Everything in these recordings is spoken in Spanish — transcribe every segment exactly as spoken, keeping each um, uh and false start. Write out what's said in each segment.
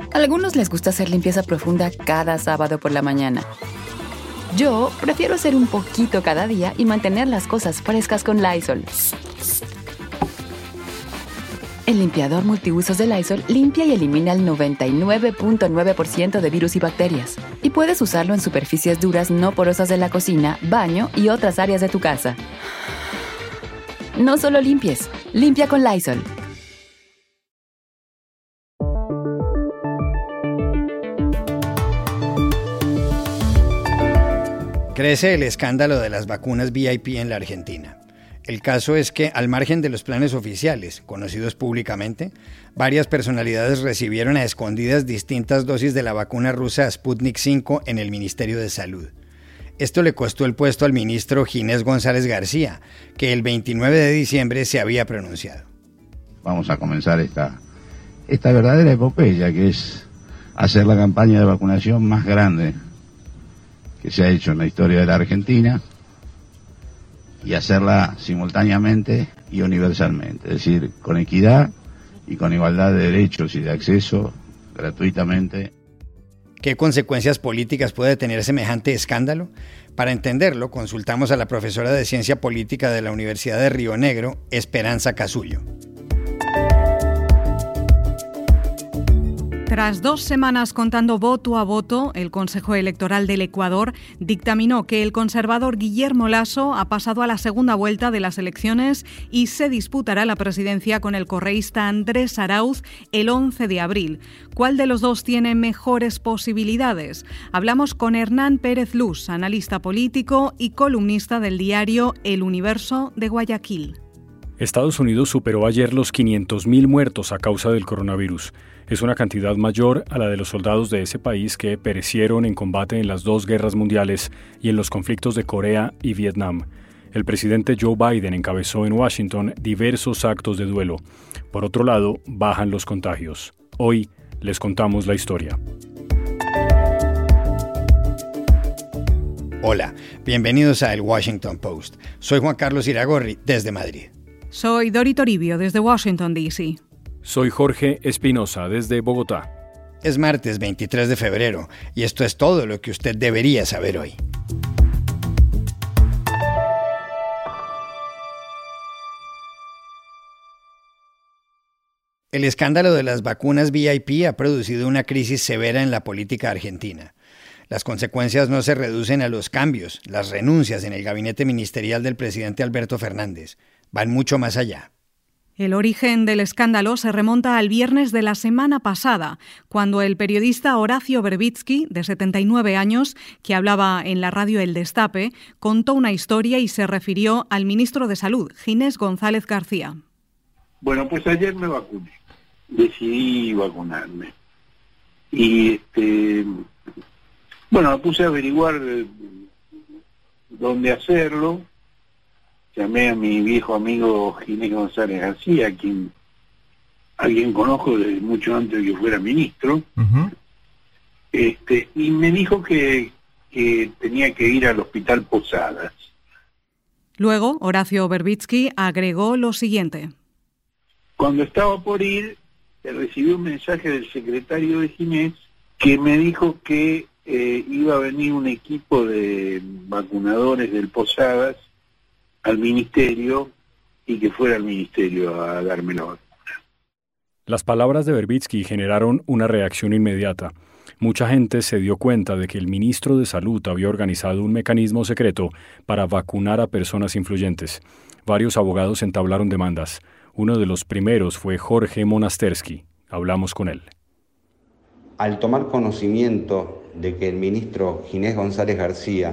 A algunos les gusta hacer limpieza profunda cada sábado por la mañana. Yo prefiero hacer un poquito cada día y mantener las cosas frescas con Lysol. El limpiador multiusos de Lysol limpia y elimina el noventa y nueve punto nueve por ciento de virus y bacterias. Y puedes usarlo en superficies duras no porosas de la cocina, baño y otras áreas de tu casa. No solo limpies, limpia con Lysol. Crece el escándalo de las vacunas V I P en la Argentina. El caso es que, al margen de los planes oficiales, conocidos públicamente, varias personalidades recibieron a escondidas distintas dosis de la vacuna rusa Sputnik cinco en el Ministerio de Salud. Esto le costó el puesto al ministro Ginés González García, que el veintinueve de diciembre se había pronunciado. Vamos a comenzar esta, esta verdadera epopeya, que es hacer la campaña de vacunación más grande que se ha hecho en la historia de la Argentina y hacerla simultáneamente y universalmente, es decir, con equidad y con igualdad de derechos y de acceso gratuitamente. ¿Qué consecuencias políticas puede tener semejante escándalo? Para entenderlo, consultamos a la profesora de Ciencia Política de la Universidad de Río Negro, Esperanza Casullo. Tras dos semanas contando voto a voto, el Consejo Electoral del Ecuador dictaminó que el conservador Guillermo Lasso ha pasado a la segunda vuelta de las elecciones y se disputará la presidencia con el correísta Andrés Arauz el once de abril. ¿Cuál de los dos tiene mejores posibilidades? Hablamos con Hernán Pérez Luz, analista político y columnista del diario El Universo de Guayaquil. Estados Unidos superó ayer los quinientos mil muertos a causa del coronavirus. Es una cantidad mayor a la de los soldados de ese país que perecieron en combate en las dos guerras mundiales y en los conflictos de Corea y Vietnam. El presidente Joe Biden encabezó en Washington diversos actos de duelo. Por otro lado, bajan los contagios. Hoy les contamos la historia. Hola, bienvenidos a El Washington Post. Soy Juan Carlos Iragorri, desde Madrid. Soy Dori Toribio, desde Washington, D C Soy Jorge Espinosa, desde Bogotá. Es martes veintitrés de febrero y esto es todo lo que usted debería saber hoy. El escándalo de las vacunas V I P ha producido una crisis severa en la política argentina. Las consecuencias no se reducen a los cambios, las renuncias en el gabinete ministerial del presidente Alberto Fernández. Van mucho más allá. El origen del escándalo se remonta al viernes de la semana pasada, cuando el periodista Horacio Verbitsky, de setenta y nueve años, que hablaba en la radio El Destape, contó una historia y se refirió al ministro de Salud, Ginés González García. Bueno, pues ayer me vacuné. Decidí vacunarme. Y, este, bueno, me puse a averiguar dónde hacerlo. Llamé a mi viejo amigo Ginés González García, a quien, a quien conozco desde mucho antes de que fuera ministro, uh-huh. este, y me dijo que, que tenía que ir al Hospital Posadas. Luego, Horacio Verbitsky agregó lo siguiente. Cuando estaba por ir, recibí un mensaje del secretario de Ginés que me dijo que eh, iba a venir un equipo de vacunadores del Posadas al ministerio y que fuera al ministerio a darme la vacuna. Las palabras de Verbitsky generaron una reacción inmediata. Mucha gente se dio cuenta de que el ministro de Salud había organizado un mecanismo secreto para vacunar a personas influyentes. Varios abogados entablaron demandas. Uno de los primeros fue Jorge Monastersky. Hablamos con él. Al tomar conocimiento de que el ministro Ginés González García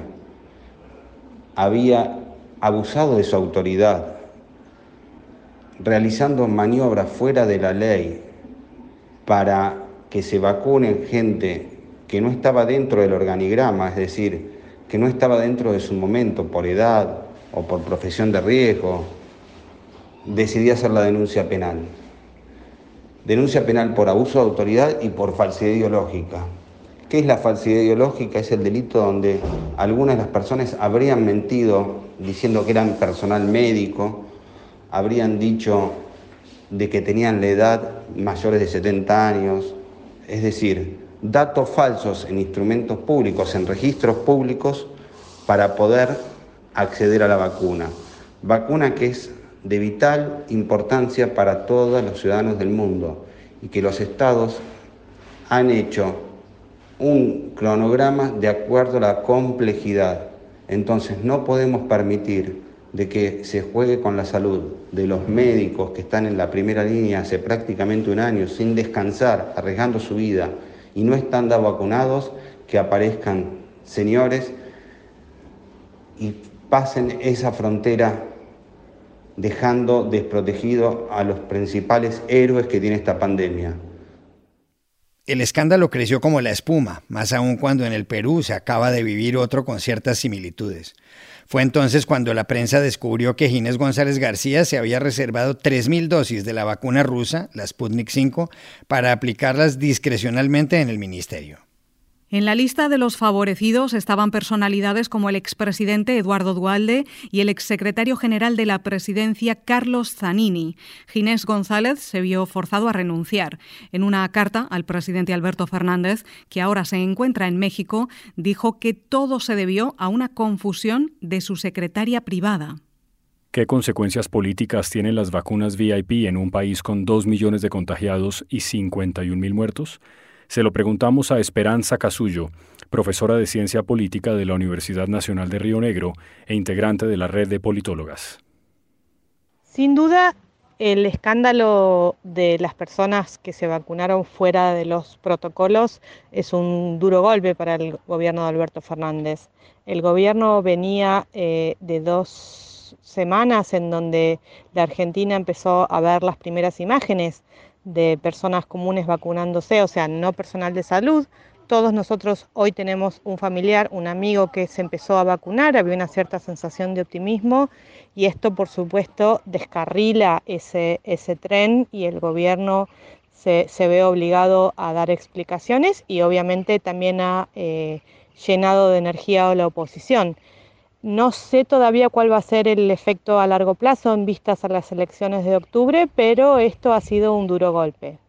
había abusado de su autoridad, realizando maniobras fuera de la ley para que se vacunen gente que no estaba dentro del organigrama, es decir, que no estaba dentro de su momento por edad o por profesión de riesgo, decidí hacer la denuncia penal. Denuncia penal por abuso de autoridad y por falsedad ideológica. ¿Qué es la falsedad ideológica? Es el delito donde algunas de las personas habrían mentido diciendo que eran personal médico, habrían dicho de que tenían la edad mayores de setenta años, es decir, datos falsos en instrumentos públicos, en registros públicos, para poder acceder a la vacuna. Vacuna que es de vital importancia para todos los ciudadanos del mundo y que los estados han hecho un cronograma de acuerdo a la complejidad. Entonces no podemos permitir de que se juegue con la salud de los médicos que están en la primera línea hace prácticamente un año sin descansar, arriesgando su vida y no están vacunados, que aparezcan señores y pasen esa frontera dejando desprotegido a los principales héroes que tiene esta pandemia. El escándalo creció como la espuma, más aún cuando en el Perú se acaba de vivir otro con ciertas similitudes. Fue entonces cuando la prensa descubrió que Ginés González García se había reservado tres mil dosis de la vacuna rusa, la Sputnik cinco, para aplicarlas discrecionalmente en el ministerio. En la lista de los favorecidos estaban personalidades como el expresidente Eduardo Duhalde y el exsecretario general de la Presidencia Carlos Zanini. Ginés González se vio forzado a renunciar. En una carta al presidente Alberto Fernández, que ahora se encuentra en México, dijo que todo se debió a una confusión de su secretaria privada. ¿Qué consecuencias políticas tienen las vacunas V I P en un país con dos millones de contagiados y cincuenta y un mil muertos? Se lo preguntamos a Esperanza Casullo, profesora de Ciencia Política de la Universidad Nacional de Río Negro e integrante de la red de politólogas. Sin duda, el escándalo de las personas que se vacunaron fuera de los protocolos es un duro golpe para el gobierno de Alberto Fernández. El gobierno venía eh, de dos semanas en donde la Argentina empezó a ver las primeras imágenes de personas comunes vacunándose, o sea, no personal de salud. Todos nosotros hoy tenemos un familiar, un amigo que se empezó a vacunar, había una cierta sensación de optimismo y esto, por supuesto, descarrila ese, ese tren y el gobierno se, se ve obligado a dar explicaciones y obviamente también ha eh, llenado de energía a la oposición. No sé todavía cuál va a ser el efecto a largo plazo en vistas a las elecciones de octubre, pero esto ha sido un duro golpe.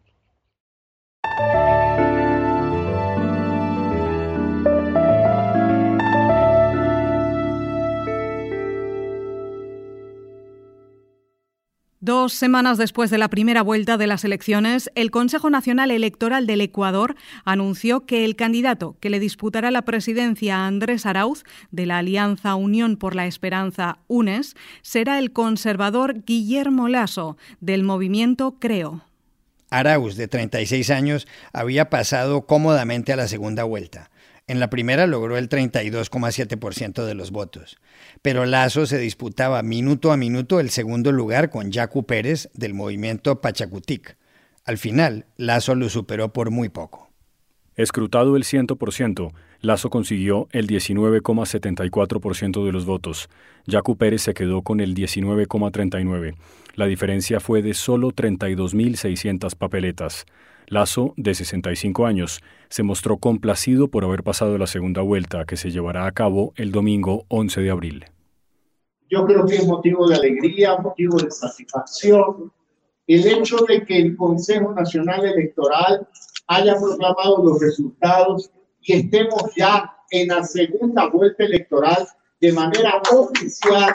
Dos semanas después de la primera vuelta de las elecciones, el Consejo Nacional Electoral del Ecuador anunció que el candidato que le disputará la presidencia a Andrés Arauz, de la Alianza Unión por la Esperanza UNES, será el conservador Guillermo Lasso, del movimiento Creo. Arauz, de treinta y seis años, había pasado cómodamente a la segunda vuelta. En la primera logró el treinta y dos coma siete por ciento de los votos, pero Lasso se disputaba minuto a minuto el segundo lugar con Yacu Pérez del movimiento Pachacutic. Al final, Lasso lo superó por muy poco. Escrutado el cien por ciento, Lasso consiguió el diecinueve coma setenta y cuatro por ciento de los votos. Yacu Pérez se quedó con el diecinueve coma treinta y nueve por ciento. La diferencia fue de solo treinta y dos mil seiscientas papeletas. Lasso, de sesenta y cinco años, se mostró complacido por haber pasado la segunda vuelta, que se llevará a cabo el domingo once de abril. Yo creo que es motivo de alegría, motivo de satisfacción, el hecho de que el Consejo Nacional Electoral haya proclamado los resultados y estemos ya en la segunda vuelta electoral de manera oficial.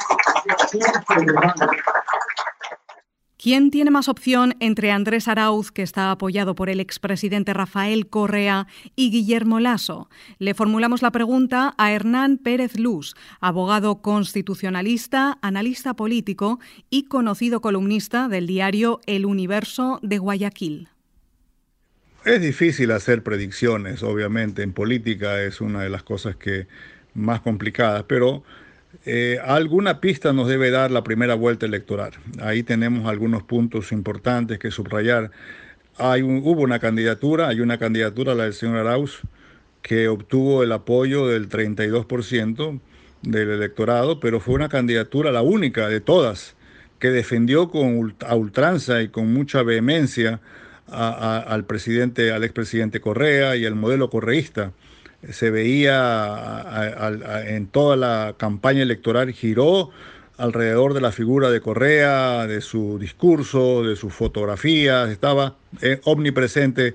¿Quién tiene más opción entre Andrés Arauz, que está apoyado por el expresidente Rafael Correa, y Guillermo Lasso? Le formulamos la pregunta a Hernán Pérez Luz, abogado constitucionalista, analista político y conocido columnista del diario El Universo de Guayaquil. Es difícil hacer predicciones, obviamente. En política es una de las cosas que más complicadas, pero Eh, alguna pista nos debe dar la primera vuelta electoral. Ahí tenemos algunos puntos importantes que subrayar. Hay un, hubo una candidatura, hay una candidatura, la del señor Arauz, que obtuvo el apoyo del treinta y dos por ciento del electorado, pero fue una candidatura, la única de todas, que defendió con a ultranza y con mucha vehemencia a, a, al presidente, al expresidente Correa y al modelo correísta. Se veía a, a, a, en toda la campaña electoral, giró alrededor de la figura de Correa, de su discurso, de sus fotografías, estaba eh, omnipresente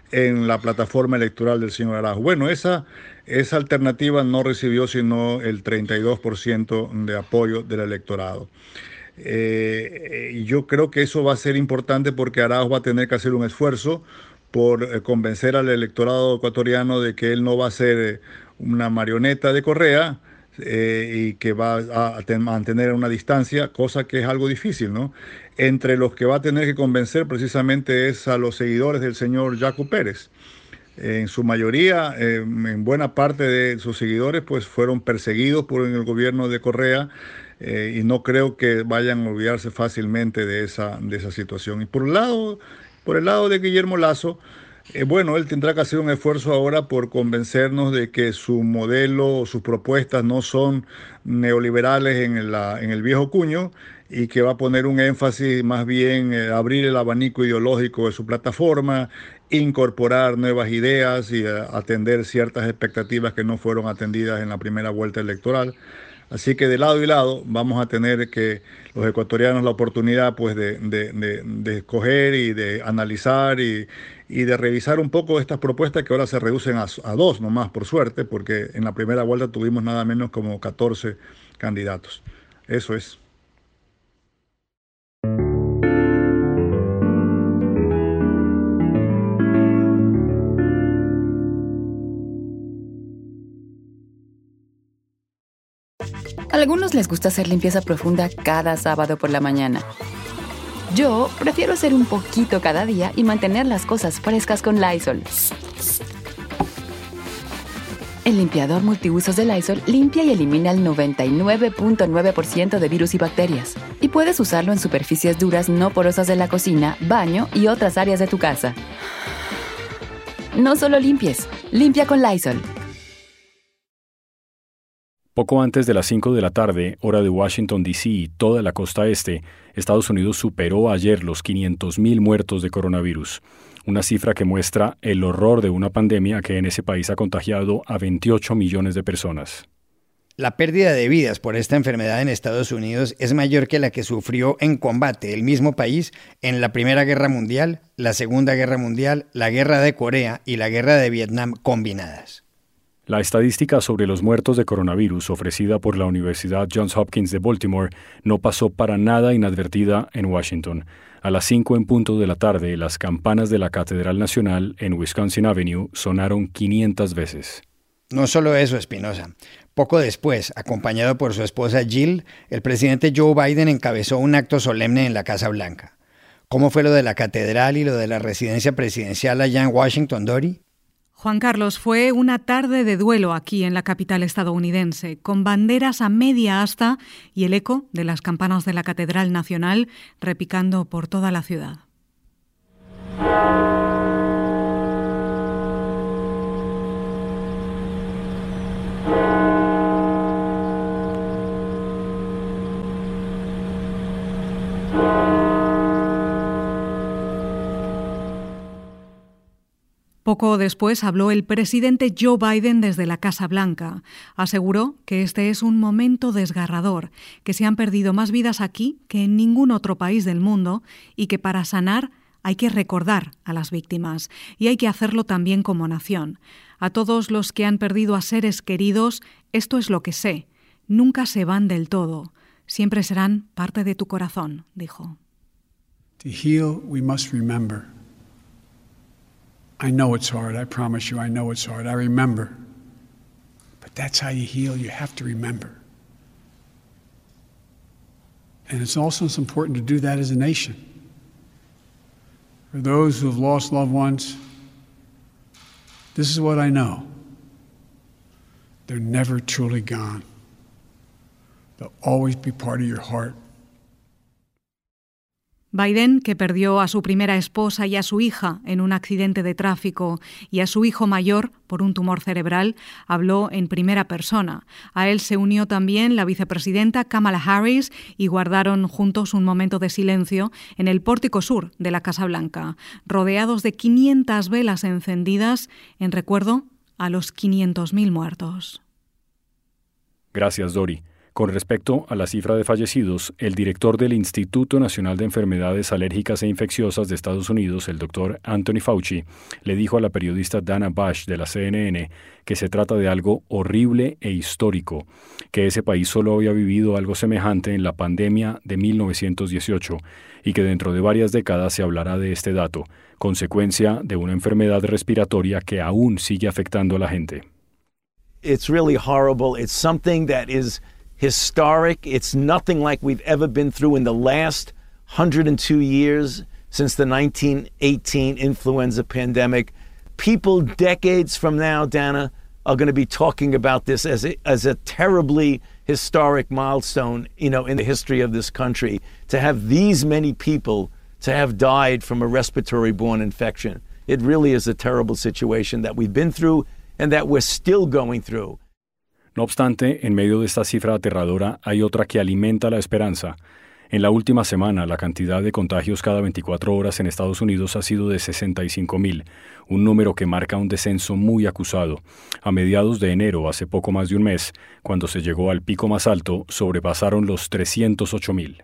en la plataforma electoral del señor Araujo. Bueno, esa, esa alternativa no recibió sino el treinta y dos por ciento de apoyo del electorado. Eh, yo creo que eso va a ser importante porque Araujo va a tener que hacer un esfuerzo por eh, convencer al electorado ecuatoriano de que él no va a ser eh, una marioneta de Correa, Eh, y que va a, a mantener una distancia, cosa que es algo difícil, ¿no? Entre los que va a tener que convencer precisamente es a los seguidores del señor Yacu Pérez. Eh, en su mayoría, eh, en buena parte de sus seguidores, pues fueron perseguidos por el gobierno de Correa, eh, y no creo que vayan a olvidarse fácilmente de esa, de esa situación. Y por el lado, por el lado de Guillermo Lasso, Eh, bueno, él tendrá que hacer un esfuerzo ahora por convencernos de que su modelo, sus propuestas no son neoliberales en, la, en el viejo cuño y que va a poner un énfasis más bien en eh, abrir el abanico ideológico de su plataforma, incorporar nuevas ideas y eh, atender ciertas expectativas que no fueron atendidas en la primera vuelta electoral. Así que de lado y lado vamos a tener que los ecuatorianos la oportunidad pues de, de, de, de escoger y de analizar y, y de revisar un poco estas propuestas que ahora se reducen a, a dos nomás, por suerte, porque en la primera vuelta tuvimos nada menos como catorce candidatos. Eso es. A algunos les gusta hacer limpieza profunda cada sábado por la mañana. Yo prefiero hacer un poquito cada día y mantener las cosas frescas con Lysol. El limpiador multiusos de Lysol limpia y elimina el noventa y nueve punto nueve por ciento de virus y bacterias. Y puedes usarlo en superficies duras no porosas de la cocina, baño y otras áreas de tu casa. No solo limpies, limpia con Lysol. Poco antes de las cinco de la tarde, hora de Washington, D C y toda la costa este, Estados Unidos superó ayer los quinientos mil muertos de coronavirus, una cifra que muestra el horror de una pandemia que en ese país ha contagiado a veintiocho millones de personas. La pérdida de vidas por esta enfermedad en Estados Unidos es mayor que la que sufrió en combate el mismo país en la Primera Guerra Mundial, la Segunda Guerra Mundial, la Guerra de Corea y la Guerra de Vietnam combinadas. La estadística sobre los muertos de coronavirus ofrecida por la Universidad Johns Hopkins de Baltimore no pasó para nada inadvertida en Washington. A las cinco en punto de la tarde, las campanas de la Catedral Nacional en Wisconsin Avenue sonaron quinientas veces. No solo eso, Espinosa. Poco después, acompañado por su esposa Jill, el presidente Joe Biden encabezó un acto solemne en la Casa Blanca. ¿Cómo fue lo de la catedral y lo de la residencia presidencial allá en Washington, Dori? Juan Carlos, fue una tarde de duelo aquí en la capital estadounidense, con banderas a media asta y el eco de las campanas de la Catedral Nacional repicando por toda la ciudad. Poco después habló el presidente Joe Biden desde la Casa Blanca. Aseguró que este es un momento desgarrador, que se han perdido más vidas aquí que en ningún otro país del mundo y que para sanar hay que recordar a las víctimas y hay que hacerlo también como nación. A todos los que han perdido a seres queridos, esto es lo que sé. Nunca se van del todo. Siempre serán parte de tu corazón, dijo. To heal, we must remember. I know it's hard. I promise you, I know it's hard. I remember. But that's how you heal. You have to remember. And it's also it's important to do that as a nation. For those who have lost loved ones, this is what I know. They're never truly gone. They'll always be part of your heart. Biden, que perdió a su primera esposa y a su hija en un accidente de tráfico y a su hijo mayor por un tumor cerebral, habló en primera persona. A él se unió también la vicepresidenta Kamala Harris y guardaron juntos un momento de silencio en el pórtico sur de la Casa Blanca, rodeados de quinientas velas encendidas en recuerdo a los quinientos mil muertos. Gracias, Dori. Con respecto a la cifra de fallecidos, el director del Instituto Nacional de Enfermedades Alérgicas e Infecciosas de Estados Unidos, el doctor Anthony Fauci, le dijo a la periodista Dana Bash de la C N N que se trata de algo horrible e histórico, que ese país solo había vivido algo semejante en la pandemia de mil novecientos dieciocho y que dentro de varias décadas se hablará de este dato, consecuencia de una enfermedad respiratoria que aún sigue afectando a la gente. It's really horrible. It's something that is historic. It's nothing like we've ever been through in the last one hundred two years since the nineteen eighteen influenza pandemic. People decades from now, Dana, are going to be talking about this as a, as a terribly historic milestone, you know, in the history of this country. To have these many people to have died from a respiratory-borne infection. It really is a terrible situation that we've been through and that we're still going through. No obstante, en medio de esta cifra aterradora hay otra que alimenta la esperanza. En la última semana, la cantidad de contagios cada veinticuatro horas en Estados Unidos ha sido de sesenta y cinco mil, un número que marca un descenso muy acusado. A mediados de enero, hace poco más de un mes, cuando se llegó al pico más alto, sobrepasaron los trescientos ocho mil.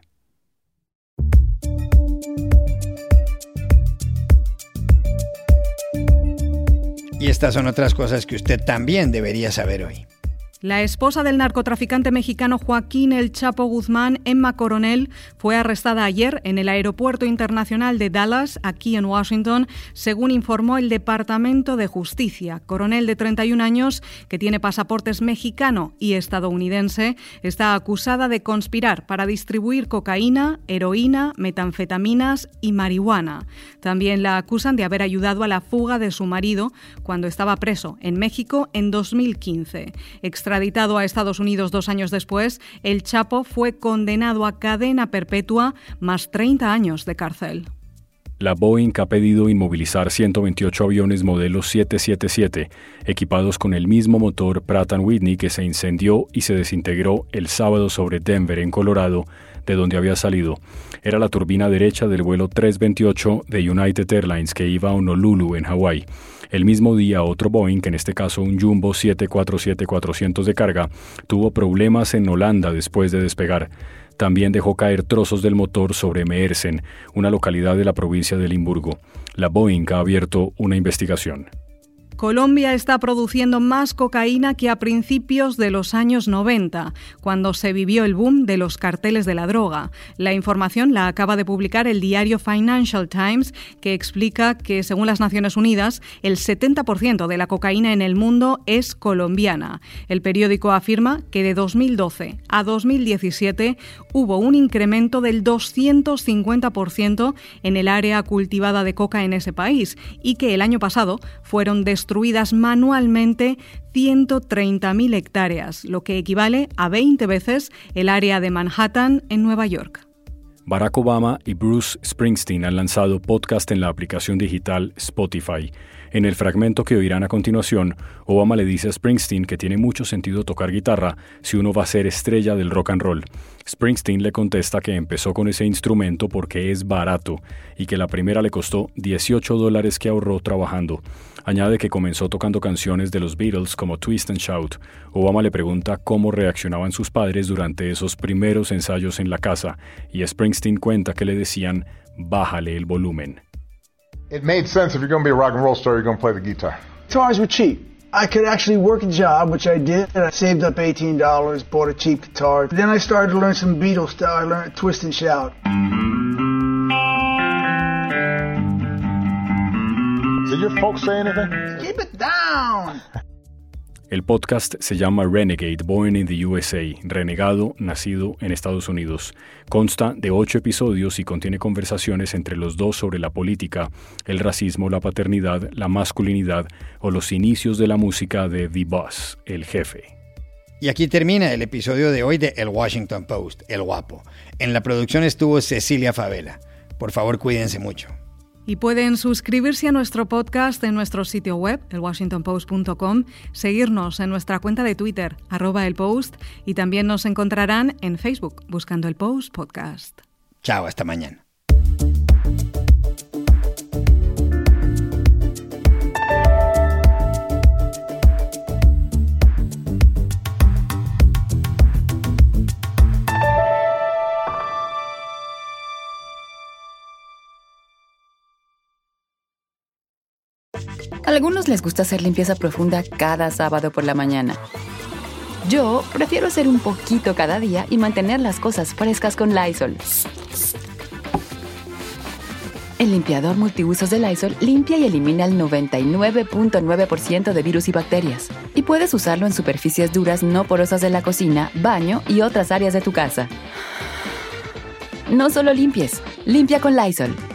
Y estas son otras cosas que usted también debería saber hoy. La esposa del narcotraficante mexicano Joaquín El Chapo Guzmán, Emma Coronel, fue arrestada ayer en el Aeropuerto Internacional de Dallas, aquí en Washington, según informó el Departamento de Justicia. Coronel, de treinta y un años, que tiene pasaportes mexicano y estadounidense, está acusada de conspirar para distribuir cocaína, heroína, metanfetaminas y marihuana. También la acusan de haber ayudado a la fuga de su marido cuando estaba preso en México en dos mil quince. Extraditado a Estados Unidos dos años después, El Chapo fue condenado a cadena perpetua más treinta años de cárcel. La Boeing ha pedido inmovilizar ciento veintiocho aviones modelo siete siete siete, equipados con el mismo motor Pratt and Whitney que se incendió y se desintegró el sábado sobre Denver, en Colorado, de donde había salido. Era la turbina derecha del vuelo trescientos veintiocho de United Airlines que iba a Honolulu, en Hawái. El mismo día, otro Boeing, que en este caso un Jumbo siete cuatro siete cuatrocientos de carga, tuvo problemas en Holanda después de despegar. También dejó caer trozos del motor sobre Meersen, una localidad de la provincia de Limburgo. La Boeing ha abierto una investigación. Colombia está produciendo más cocaína que a principios de los años noventa, cuando se vivió el boom de los carteles de la droga. La información la acaba de publicar el diario Financial Times, que explica que, según las Naciones Unidas, el setenta por ciento de la cocaína en el mundo es colombiana. El periódico afirma que de dos mil doce a dos mil diecisiete hubo un incremento del doscientos cincuenta por ciento en el área cultivada de coca en ese país y que el año pasado fueron destruidas manualmente ciento treinta mil hectáreas, lo que equivale a veinte veces el área de Manhattan en Nueva York. Barack Obama y Bruce Springsteen han lanzado podcast en la aplicación digital Spotify. En el fragmento que oirán a continuación, Obama le dice a Springsteen que tiene mucho sentido tocar guitarra si uno va a ser estrella del rock and roll. Springsteen le contesta que empezó con ese instrumento porque es barato y que la primera le costó dieciocho dólares que ahorró trabajando. Añade que comenzó tocando canciones de los Beatles como Twist and Shout. Obama le pregunta cómo reaccionaban sus padres durante esos primeros ensayos en la casa y Springsteen cuenta que le decían bájale el volumen. It made sense if you're going to be a rock and roll star, you're going to play the guitar. Guitars were cheap. I could actually work a job, which I did, and I saved up eighteen dollars, bought a cheap guitar. Then I started to learn some Beatles stuff. I learned Twist and Shout. Did your folks say anything? Keep it down! El podcast se llama Renegade, Born in the U S A, Renegado, nacido en Estados Unidos. Consta de ocho episodios y contiene conversaciones entre los dos sobre la política, el racismo, la paternidad, la masculinidad o los inicios de la música de The Boss, el jefe. Y aquí termina el episodio de hoy de El Washington Post, El Guapo. En la producción estuvo Cecilia Favela. Por favor, cuídense mucho. Y pueden suscribirse a nuestro podcast en nuestro sitio web, el washington post punto com, seguirnos en nuestra cuenta de Twitter, arroba el Post, y también nos encontrarán en Facebook, buscando el Post Podcast. Chao, hasta mañana. algunos les gusta hacer limpieza profunda cada sábado por la mañana. Yo prefiero hacer un poquito cada día y mantener las cosas frescas con Lysol. El limpiador multiusos de Lysol limpia y elimina el noventa y nueve punto nueve por ciento de virus y bacterias. Y puedes usarlo en superficies duras no porosas de la cocina, baño y otras áreas de tu casa. No solo limpies, limpia con Lysol.